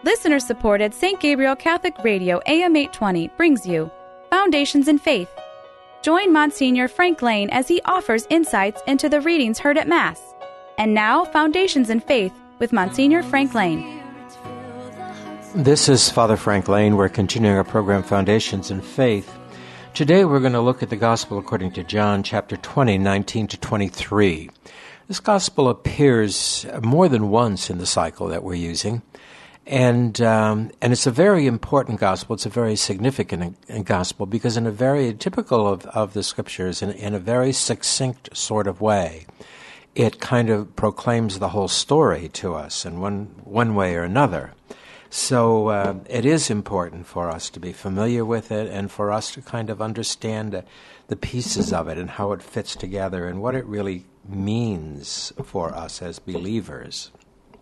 Listener-supported St. Gabriel Catholic Radio AM 820 brings you Foundations in Faith. Join Monsignor Frank Lane as he offers insights into the readings heard at Mass. And now, Foundations in Faith with Monsignor Frank Lane. This is Father Frank Lane. We're continuing our program, Foundations in Faith. Today we're going to look at the Gospel according to John, chapter 20, 19 to 23. This Gospel appears more than once in the cycle that we're using. And it's a very important gospel. It's a very significant gospel because in a very typical of the Scriptures, in a very succinct sort of way, it kind of proclaims the whole story to us in one way or another. So it is important for us to be familiar with it and for us to kind of understand the pieces of it and how it fits together and what it really means for us as believers.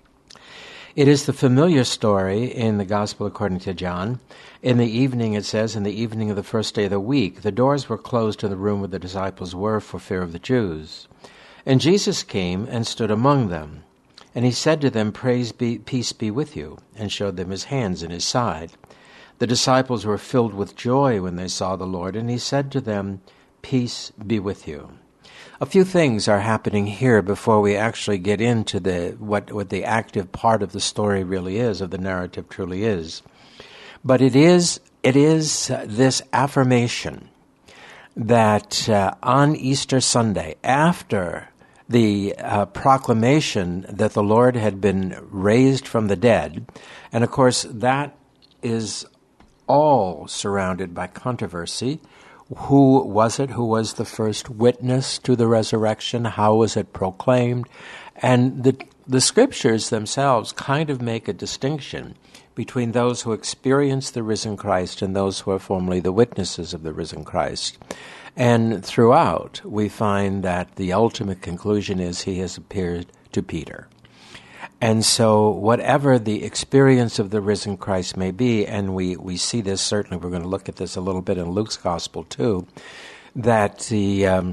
It is the familiar story in the Gospel according to John. In the evening, it says, in the evening of the first day of the week, the doors were closed to the room where the disciples were for fear of the Jews. And Jesus came and stood among them. And he said to them, Peace be with you, and showed them his hands and his side. The disciples were filled with joy when they saw the Lord, and he said to them, Peace be with you. A few things are happening here before we actually get into what the active part of the story really is, of the narrative truly is. But it is this affirmation that on Easter Sunday, after the proclamation that the Lord had been raised from the dead, and of course that is all surrounded by controversy. Who was it? Who was the first witness to the resurrection? How was it proclaimed? And the Scriptures themselves kind of make a distinction between those who experience the risen Christ and those who are formerly the witnesses of the risen Christ. And throughout, we find that the ultimate conclusion is he has appeared to Peter. And so whatever the experience of the risen Christ may be, and we see this, certainly we're going to look at this a little bit in Luke's Gospel too, that the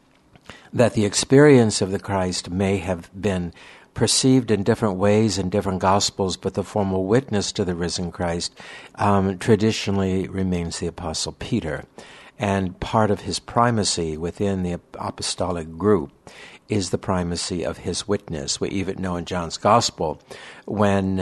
experience of the Christ may have been perceived in different ways in different Gospels, but the formal witness to the risen Christ traditionally remains the Apostle Peter. And part of his primacy within the apostolic group is the primacy of his witness. We even know in John's Gospel when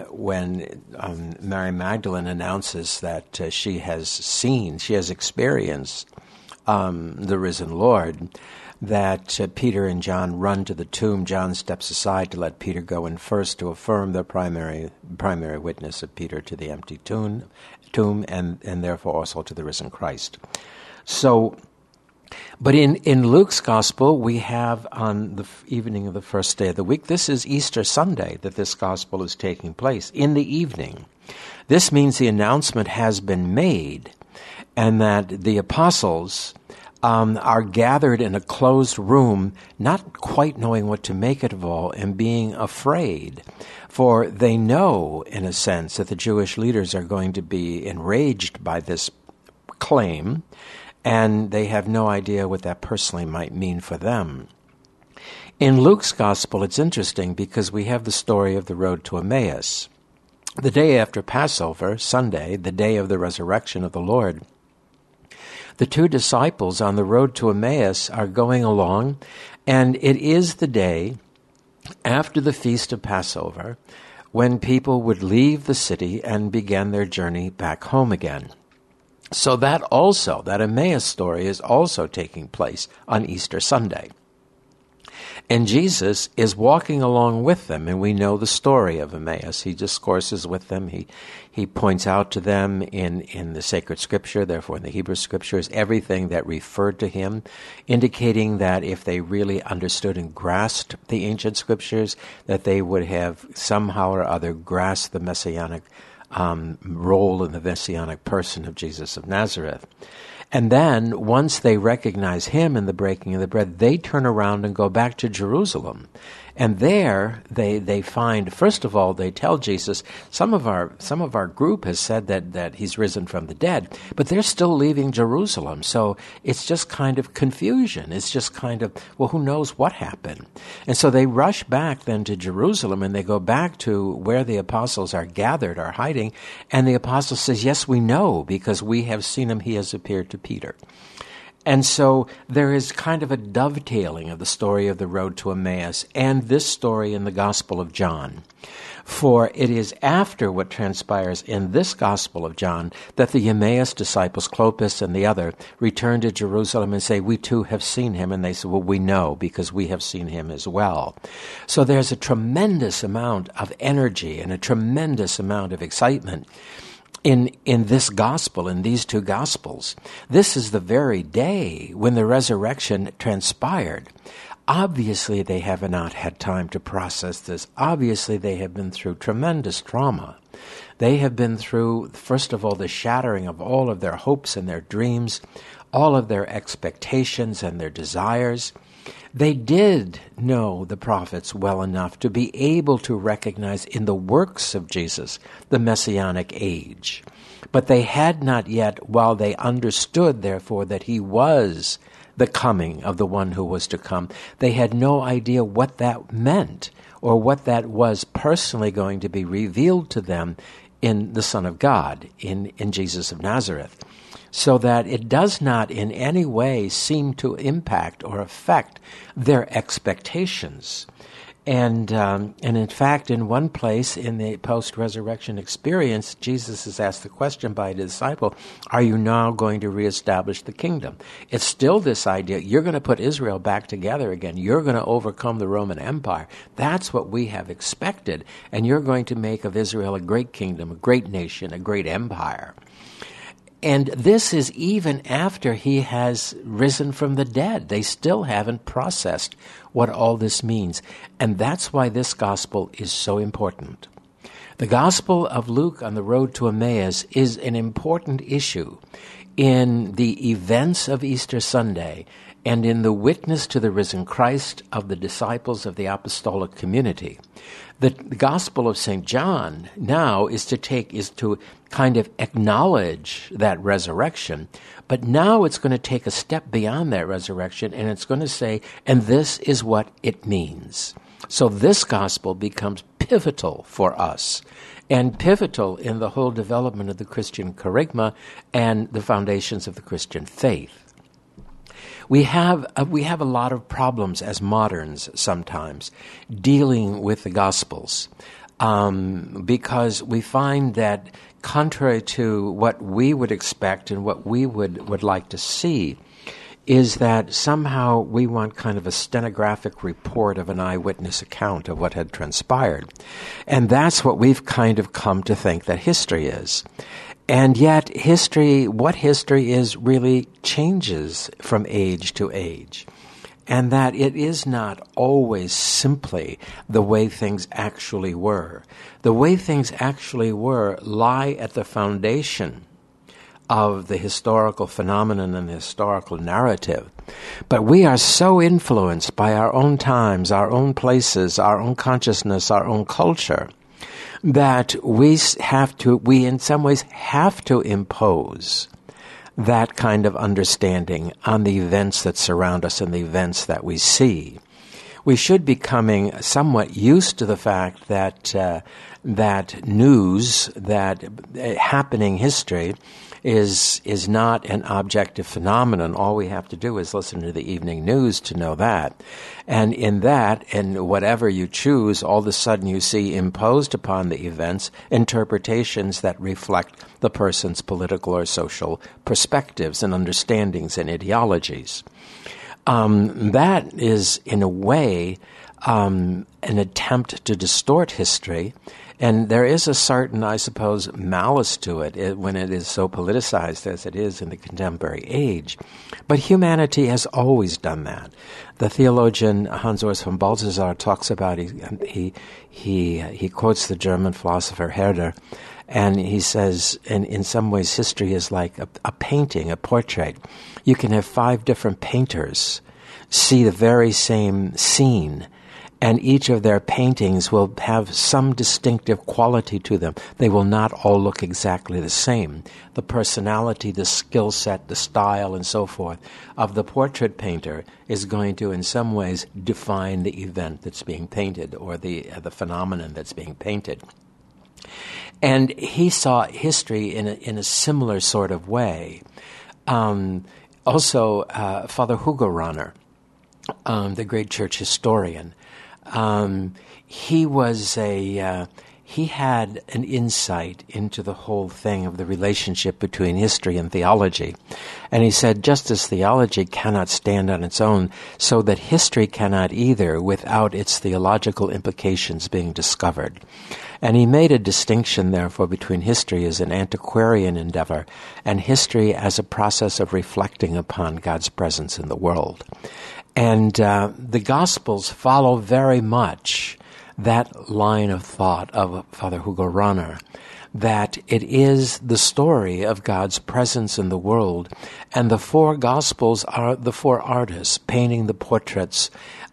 Mary Magdalene announces that she has experienced the risen Lord, that Peter and John run to the tomb. John steps aside to let Peter go in first to affirm the primary witness of Peter to the empty tomb and therefore also to the risen Christ. So, but in Luke's Gospel, we have on the evening of the first day of the week, this is Easter Sunday that this Gospel is taking place, in the evening. This means the announcement has been made and that the apostles are gathered in a closed room, not quite knowing what to make of it all and being afraid. For they know, in a sense, that the Jewish leaders are going to be enraged by this claim, and they have no idea what that personally might mean for them. In Luke's Gospel, it's interesting because we have the story of the road to Emmaus. The day after Passover, Sunday, the day of the resurrection of the Lord, the two disciples on the road to Emmaus are going along, and it is the day after the feast of Passover when people would leave the city and begin their journey back home again. So that Emmaus story is also taking place on Easter Sunday. And Jesus is walking along with them, and we know the story of Emmaus. He discourses with them. He points out to them in the sacred scripture, therefore in the Hebrew scriptures, everything that referred to him, indicating that if they really understood and grasped the ancient scriptures, that they would have somehow or other grasped the messianic role in the messianic person of Jesus of Nazareth. And then, once they recognize him in the breaking of the bread, they turn around and go back to Jerusalem. And there they find, first of all, they tell Jesus, some of our group has said that he's risen from the dead, but they're still leaving Jerusalem. So it's just kind of confusion. It's just kind of, well, who knows what happened? And so they rush back then to Jerusalem, and they go back to where the apostles are gathered, are hiding, and the apostle says, yes, we know, because we have seen him. He has appeared to Peter. And so there is kind of a dovetailing of the story of the road to Emmaus and this story in the Gospel of John. For it is after what transpires in this Gospel of John that the Emmaus disciples, Clopas and the other, return to Jerusalem and say, we too have seen him. And they say, well, we know because we have seen him as well. So there's a tremendous amount of energy and a tremendous amount of excitement in this gospel, in these two gospels. This is the very day when the resurrection transpired. Obviously, they have not had time to process this. Obviously, they have been through tremendous trauma. They have been through, first of all, the shattering of all of their hopes and their dreams, all of their expectations and their desires. They did know the prophets well enough to be able to recognize in the works of Jesus the Messianic age. But they had not yet, while they understood, therefore, that he was the coming of the one who was to come, they had no idea what that meant or what that was personally going to be revealed to them in the Son of God, in Jesus of Nazareth. So that it does not in any way seem to impact or affect their expectations. And in fact, in one place in the post-resurrection experience, Jesus is asked the question by a disciple, are you now going to reestablish the kingdom? It's still this idea, you're going to put Israel back together again. You're going to overcome the Roman Empire. That's what we have expected. And you're going to make of Israel a great kingdom, a great nation, a great empire. And this is even after he has risen from the dead. They still haven't processed what all this means. And that's why this gospel is so important. The Gospel of Luke on the road to Emmaus is an important issue in the events of Easter Sunday and in the witness to the risen Christ of the disciples of the apostolic community. The Gospel of St. John now is to kind of acknowledge that resurrection, but now it's going to take a step beyond that resurrection, and it's going to say, and this is what it means. So this gospel becomes pivotal for us, and pivotal in the whole development of the Christian kerygma and the foundations of the Christian faith. We have a lot of problems as moderns sometimes dealing with the Gospels because we find that contrary to what we would expect and what we would like to see is that somehow we want kind of a stenographic report of an eyewitness account of what had transpired. And that's what we've kind of come to think that history is. And yet what history is really changes from age to age. And that it is not always simply the way things actually were. The way things actually were lie at the foundation of the historical phenomenon and the historical narrative. But we are so influenced by our own times, our own places, our own consciousness, our own culture, that we in some ways have to impose that kind of understanding on the events that surround us and the events that we see. We should be becoming somewhat used to the fact that news, that happening history, is not an objective phenomenon. All we have to do is listen to the evening news to know that. And in that, and whatever you choose, all of a sudden you see imposed upon the events interpretations that reflect the person's political or social perspectives and understandings and ideologies. That is, in a way, an attempt to distort history. And there is a certain, I suppose, malice to it when it is so politicized as it is in the contemporary age. But humanity has always done that. The theologian Hans Urs von Balthasar talks about, he quotes the German philosopher Herder, and he says, in some ways, history is like a painting, a portrait. You can have 5 different painters see the very same scene, And each of their paintings will have some distinctive quality to them. They will not all look exactly the same. The personality, the skill set, the style, and so forth of the portrait painter is going to, in some ways, define the event that's being painted or the phenomenon that's being painted. And he saw history in a similar sort of way. Also, Father Hugo Rahner, the great church historian, he had an insight into the whole thing of the relationship between history and theology. And he said, just as theology cannot stand on its own, so that history cannot either without its theological implications being discovered. And he made a distinction, therefore, between history as an antiquarian endeavor and history as a process of reflecting upon God's presence in the world. And the Gospels follow very much that line of thought of Father Hugo Rahner, that it is the story of God's presence in the world, and the four Gospels are the four artists painting the portraits,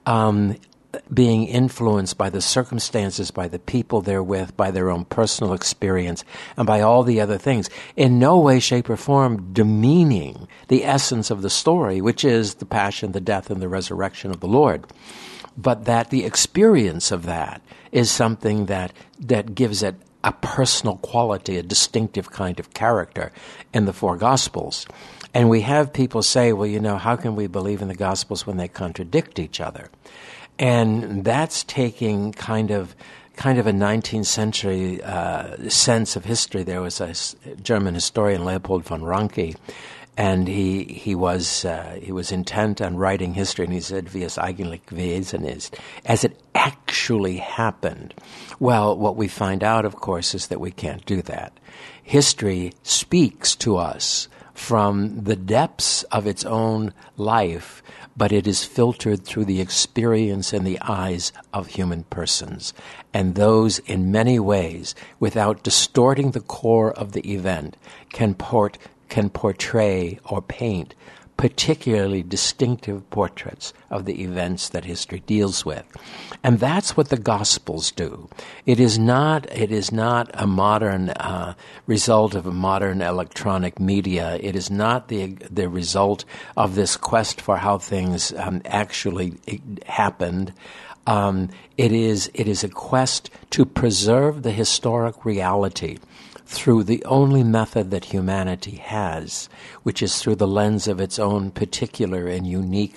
being influenced by the circumstances, by the people they're with, by their own personal experience, and by all the other things, in no way, shape, or form demeaning the essence of the story, which is the passion, the death, and the resurrection of the Lord. But that the experience of that is something that gives it a personal quality, a distinctive kind of character in the four Gospels. And we have people say, well, how can we believe in the Gospels when they contradict each other? And that's taking kind of a 19th century sense of history. There was a German historian, Leopold von Ranke, and he was intent on writing history, and he said, wie es eigentlich gewesen ist, as it actually happened. Well, what we find out, of course, is that we can't do that. History speaks to us from the depths of its own life, but it is filtered through the experience and the eyes of human persons. And those, in many ways, without distorting the core of the event, can portray or paint particularly distinctive portraits of the events that history deals with. And that's what the Gospels do. It is not a modern result of a modern electronic media. It is not the result of this quest for how things actually happened. It is a quest to preserve the historic reality through the only method that humanity has, which is through the lens of its own particular and unique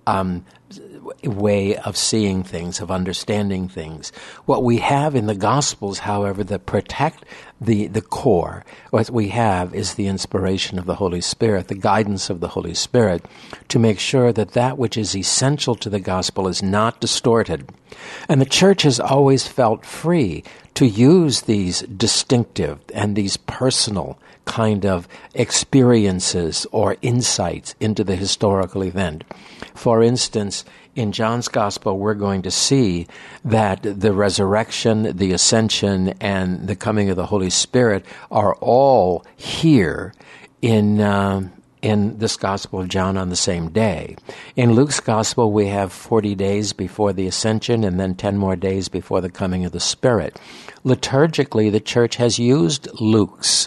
way of seeing things, of understanding things. What we have in the Gospels, however, that protect the core, what we have is the inspiration of the Holy Spirit, the guidance of the Holy Spirit, to make sure that which is essential to the Gospel is not distorted. And the Church has always felt free to use these distinctive and these personal kind of experiences or insights into the historical event. For instance, in John's Gospel, we're going to see that the resurrection, the ascension, and the coming of the Holy Spirit are all here in this Gospel of John on the same day. In Luke's Gospel, we have 40 days before the ascension and then 10 more days before the coming of the Spirit. Liturgically, the Church has used Luke's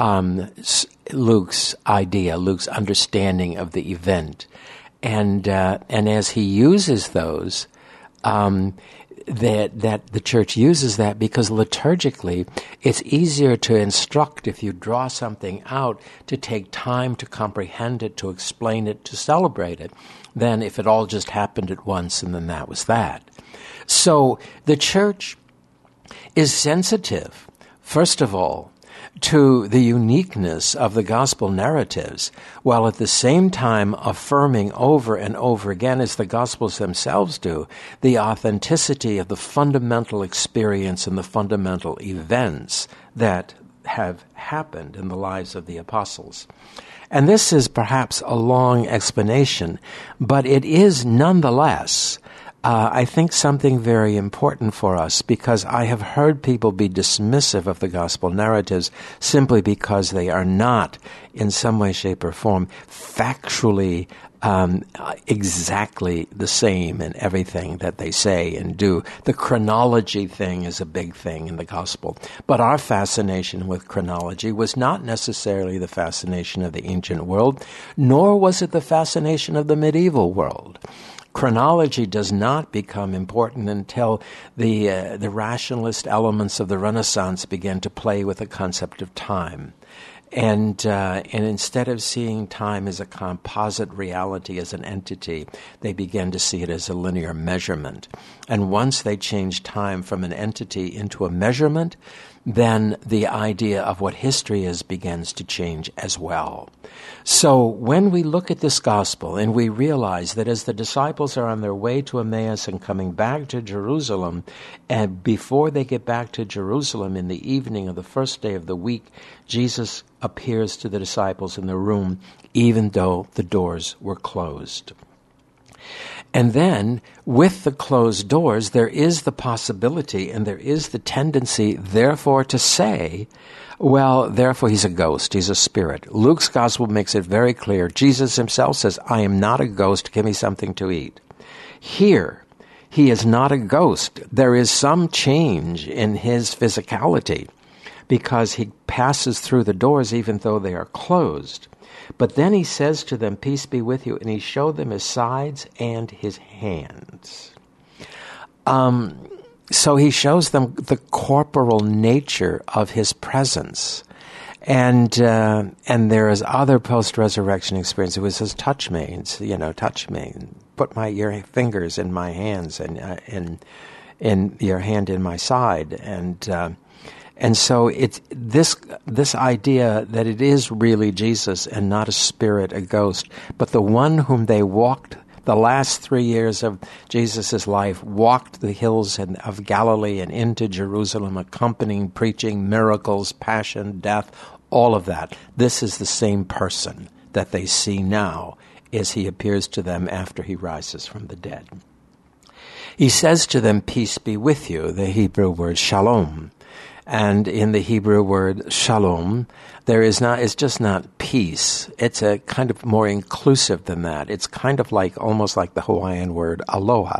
idea, Luke's understanding of the event. And as he uses those, that the Church uses that because liturgically it's easier to instruct if you draw something out, to take time to comprehend it, to explain it, to celebrate it, than if it all just happened at once and then that was that. So the Church is sensitive, first of all, to the uniqueness of the gospel narratives, while at the same time affirming over and over again, as the Gospels themselves do, the authenticity of the fundamental experience and the fundamental events that have happened in the lives of the apostles. And this is perhaps a long explanation, but it is nonetheless I think something very important for us, because I have heard people be dismissive of the gospel narratives simply because they are not, in some way, shape, or form, factually exactly the same in everything that they say and do. The chronology thing is a big thing in the gospel. But our fascination with chronology was not necessarily the fascination of the ancient world, nor was it the fascination of the medieval world. Chronology does not become important until the rationalist elements of the Renaissance began to play with the concept of time. And instead of seeing time as a composite reality, as an entity, they began to see it as a linear measurement. And once they changed time from an entity into a measurement, then the idea of what history is begins to change as well. So when we look at this gospel and we realize that as the disciples are on their way to Emmaus and coming back to Jerusalem, and before they get back to Jerusalem in the evening of the first day of the week, Jesus appears to the disciples in the room, even though the doors were closed. And then, with the closed doors, there is the possibility and there is the tendency, therefore, to say, well, therefore he's a ghost, he's a spirit. Luke's gospel makes it very clear. Jesus himself says, I am not a ghost, give me something to eat. Here, he is not a ghost. There is some change in his physicality because he passes through the doors even though they are closed. But then he says to them, peace be with you, and he showed them his sides and his hands. So he shows them the corporal nature of his presence. And there is other post-resurrection experience. It was his touch me, touch me, put your fingers in my hands and in your hand in my side. And so it's this idea that it is really Jesus and not a spirit, a ghost, but the one whom they walked the last 3 years of Jesus' life, walked the hills of Galilee and into Jerusalem, accompanying, preaching, miracles, passion, death, all of that. This is the same person that they see now as he appears to them after he rises from the dead. He says to them, peace be with you, the Hebrew word shalom. And in the Hebrew word shalom, it's just not peace. It's a kind of more inclusive than that. It's kind of almost like the Hawaiian word aloha.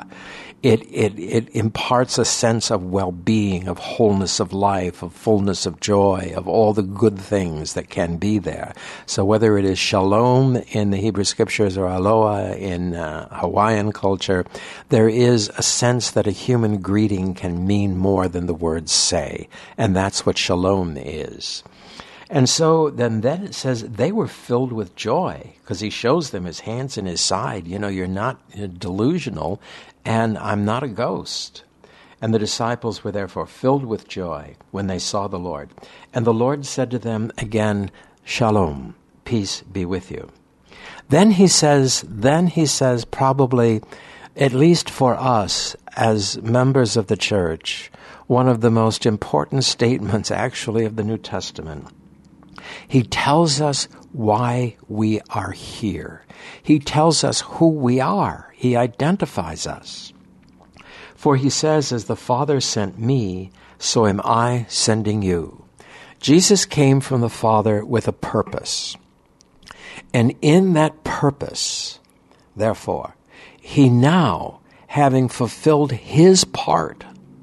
It imparts a sense of well-being, of wholeness of life, of fullness of joy, of all the good things that can be there. So whether it is shalom in the Hebrew scriptures or aloha in Hawaiian culture, there is a sense that a human greeting can mean more than the words say. And that's what shalom is. And so then it says they were filled with joy because he shows them his hands and his side. You're not delusional and I'm not a ghost. And the disciples were therefore filled with joy when they saw the Lord. And the Lord said to them again, shalom, peace be with you. Then he says probably, at least for us as members of the church, one of the most important statements actually of the New Testament. He tells us why we are here. He tells us who we are. He identifies us. For he says, as the Father sent me, so am I sending you. Jesus came from the Father with a purpose. And in that purpose, therefore, he now, having fulfilled his part,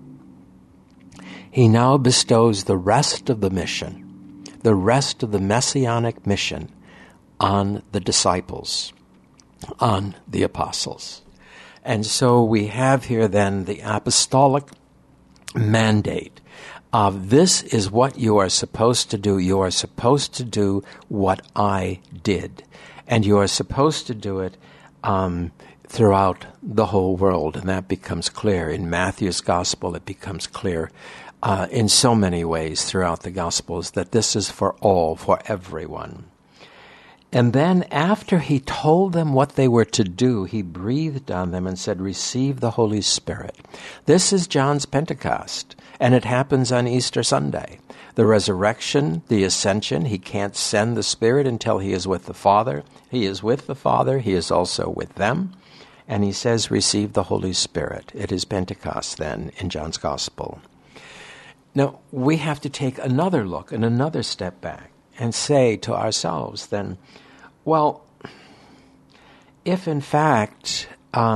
he now bestows the rest of the mission, the rest of the messianic mission on the disciples, on the apostles. And so we have here then the apostolic mandate of this is what you are supposed to do. You are supposed to do what I did. And you are supposed to do it throughout the whole world. And that becomes clear. In Matthew's gospel, it becomes clear in so many ways throughout the Gospels that this is for all, for everyone. And then after he told them what they were to do, he breathed on them and said, receive the Holy Spirit. This is John's Pentecost, and it happens on Easter Sunday. The resurrection, the ascension, he can't send the Spirit until he is with the Father. He is with the Father, he is also with them. And he says, receive the Holy Spirit. It is Pentecost then in John's Gospel. Now, we have to take another look and another step back and say to ourselves then, well, if in fact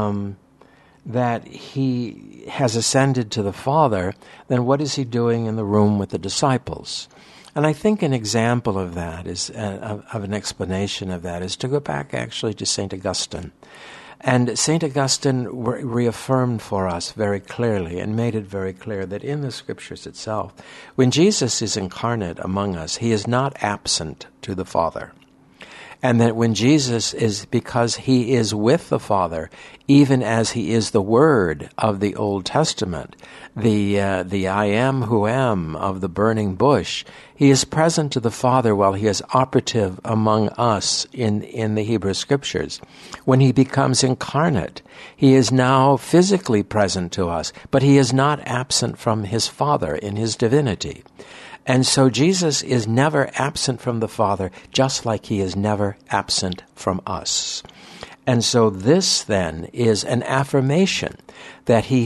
that he has ascended to the Father, then what is he doing in the room with the disciples? And I think an example of that is, of an explanation of that, is to go back actually to St. Augustine. And St. Augustine reaffirmed for us very clearly and made it very clear that in the Scriptures itself, when Jesus is incarnate among us, he is not absent to the Father. And that when Jesus is, because he is with the Father, even as he is the Word of the Old Testament, the I am who am of the burning bush, he is present to the Father while he is operative among us in the Hebrew Scriptures. When he becomes incarnate, he is now physically present to us, but he is not absent from his Father in his divinity. And so Jesus is never absent from the Father, just like he is never absent from us. And so this then is an affirmation that he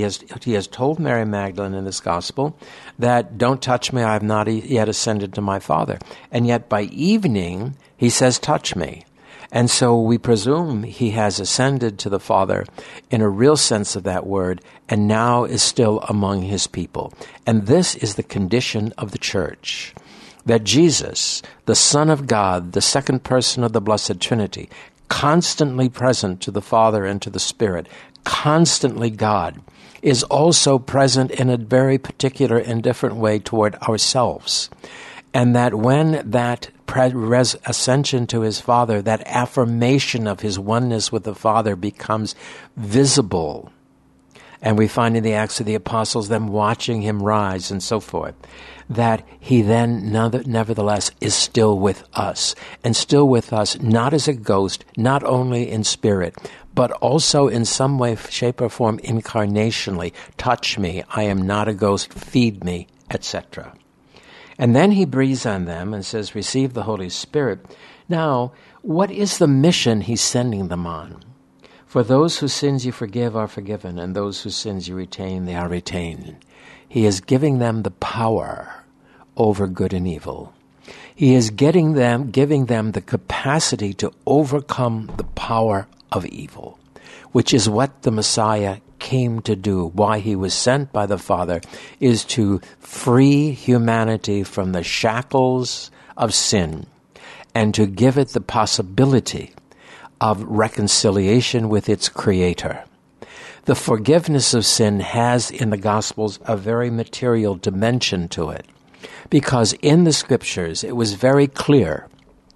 has told Mary Magdalene in this gospel that, don't touch me, I have not yet ascended to my Father. And yet by evening, he says, touch me. And so we presume he has ascended to the Father in a real sense of that word, and now is still among his people. And this is the condition of the Church, that Jesus, the Son of God, the second person of the Blessed Trinity, constantly present to the Father and to the Spirit, constantly God, is also present in a very particular and different way toward ourselves. And that when that ascension to his Father, that affirmation of his oneness with the Father becomes visible, and we find in the Acts of the Apostles them watching him rise and so forth, that he then nevertheless is still with us, and still with us not as a ghost, not only in spirit, but also in some way, shape, or form incarnationally. Touch me, I am not a ghost, feed me, etc. And then he breathes on them and says, receive the Holy Spirit. Now, what is the mission he's sending them on? For those whose sins you forgive are forgiven, and those whose sins you retain, they are retained. He is giving them the power over good and evil. He is giving them the capacity to overcome the power of evil, which is what the Messiah came to do. Why he was sent by the Father is to free humanity from the shackles of sin and to give it the possibility of reconciliation with its Creator. The forgiveness of sin has in the Gospels a very material dimension to it, because in the Scriptures it was very clear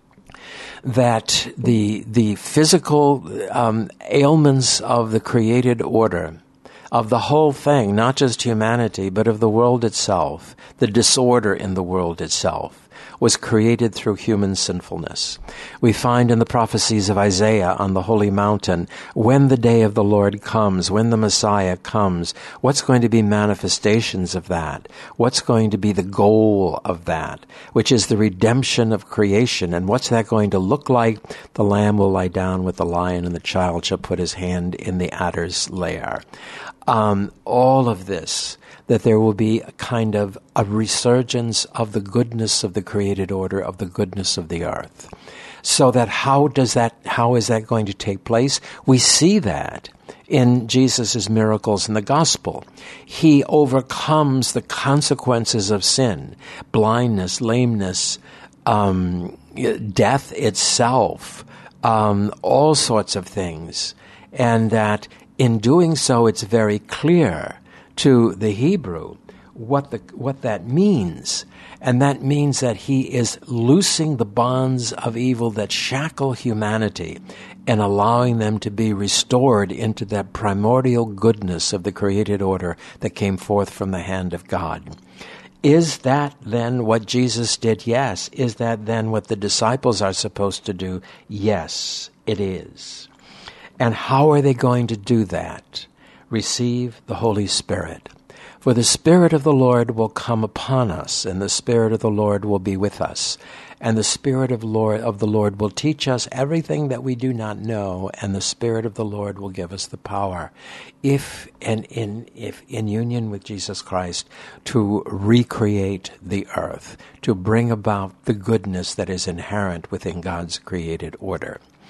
that the physical ailments of the created order, of the whole thing, not just humanity, but of the world itself, the disorder in the world itself, was created through human sinfulness. We find in the prophecies of Isaiah on the holy mountain, when the day of the Lord comes, when the Messiah comes, what's going to be manifestations of that? What's going to be the goal of that? Which is the redemption of creation. And what's that going to look like? The lamb will lie down with the lion, and the child shall put his hand in the adder's lair. All of this, that there will be a kind of a resurgence of the goodness of the created order, of the goodness of the earth. So that how is that going to take place? We see that in Jesus' miracles in the gospel. He overcomes the consequences of sin, blindness, lameness, death itself, all sorts of things. And that in doing so, it's very clear to the Hebrew what that means. And that means that he is loosing the bonds of evil that shackle humanity and allowing them to be restored into that primordial goodness of the created order that came forth from the hand of God. Is that then what Jesus did? Yes. Is that then what the disciples are supposed to do? Yes, it is. And how are they going to do that? Receive the Holy Spirit. For the Spirit of the Lord will come upon us, and the Spirit of the Lord will be with us. And the Spirit of the Lord will teach us everything that we do not know, and the Spirit of the Lord will give us the power, if in union with Jesus Christ, to recreate the earth, to bring about the goodness that is inherent within God's created order.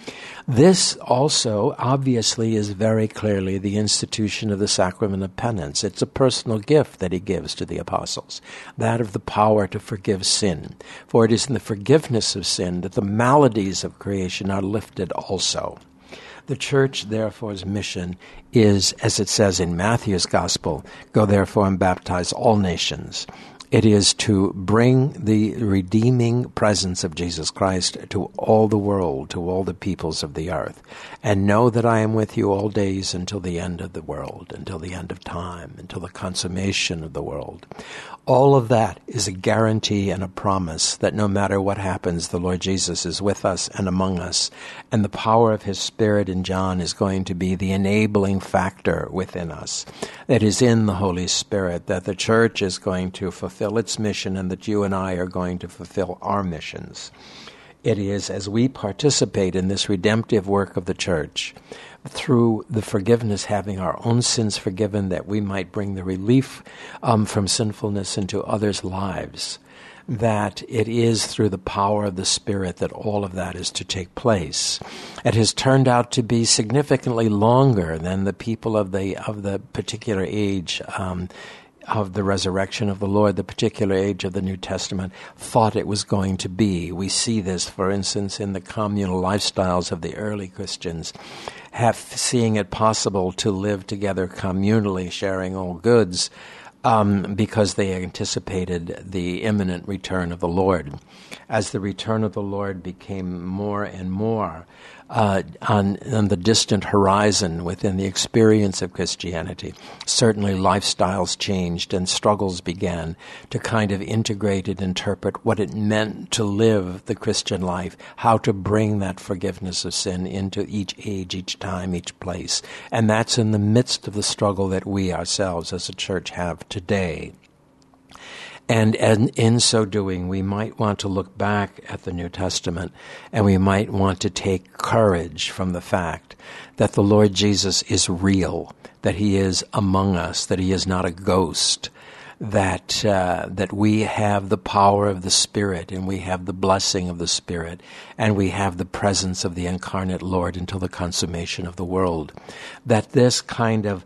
This also obviously is very clearly the institution of the sacrament of penance. It's a personal gift that he gives to the apostles, that of the power to forgive sin. For it is in the forgiveness of sin that the maladies of creation are lifted also. The church, therefore's mission is, as it says in Matthew's Gospel, go therefore and baptize all nations. It is to bring the redeeming presence of Jesus Christ to all the world, to all the peoples of the earth. And know that I am with you all days until the end of the world, until the end of time, until the consummation of the world. All of that is a guarantee and a promise that no matter what happens, the Lord Jesus is with us and among us. And the power of his Spirit in John is going to be the enabling factor within us. That is in the Holy Spirit, that the church is going to fulfill its mission and that you and I are going to fulfill our missions. It is as we participate in this redemptive work of the church, through the forgiveness, having our own sins forgiven, that we might bring the relief from sinfulness into others' lives, that it is through the power of the Spirit that all of that is to take place. It has turned out to be significantly longer than the people of the particular age of the resurrection of the Lord, the particular age of the New Testament, thought it was going to be. We see this, for instance, in the communal lifestyles of the early Christians, seeing it possible to live together communally, sharing all goods, because they anticipated the imminent return of the Lord. As the return of the Lord became more and more on the distant horizon within the experience of Christianity, certainly lifestyles changed and struggles began to kind of integrate and interpret what it meant to live the Christian life, how to bring that forgiveness of sin into each age, each time, each place. And that's in the midst of the struggle that we ourselves as a church have today. And in so doing, we might want to look back at the New Testament, and we might want to take courage from the fact that the Lord Jesus is real, that he is among us, that he is not a ghost, that we have the power of the Spirit, and we have the blessing of the Spirit, and we have the presence of the incarnate Lord until the consummation of the world. That this kind of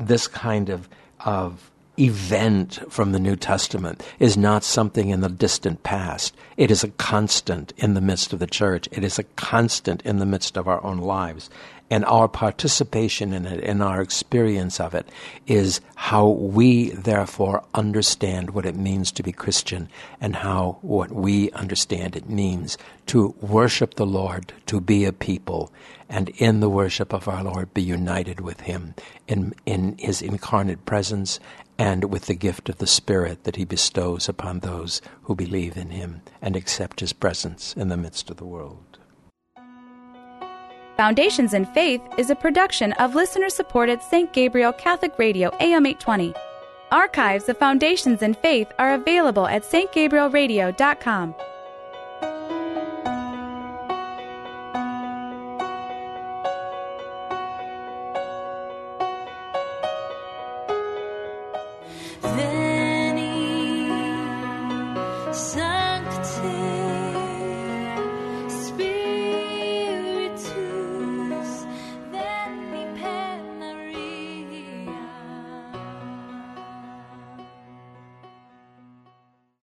event from the New Testament is not something in the distant past. It is a constant in the midst of the church. It is a constant in the midst of our own lives. And our participation in it, and our experience of it, is how we therefore understand what it means to be Christian, and how what we understand it means to worship the Lord, to be a people, and in the worship of our Lord be united with him in his incarnate presence, and with the gift of the Spirit that he bestows upon those who believe in him and accept his presence in the midst of the world. Foundations in Faith is a production of listener-supported St. Gabriel Catholic Radio AM 820. Archives of Foundations in Faith are available at stgabrielradio.com. Veni,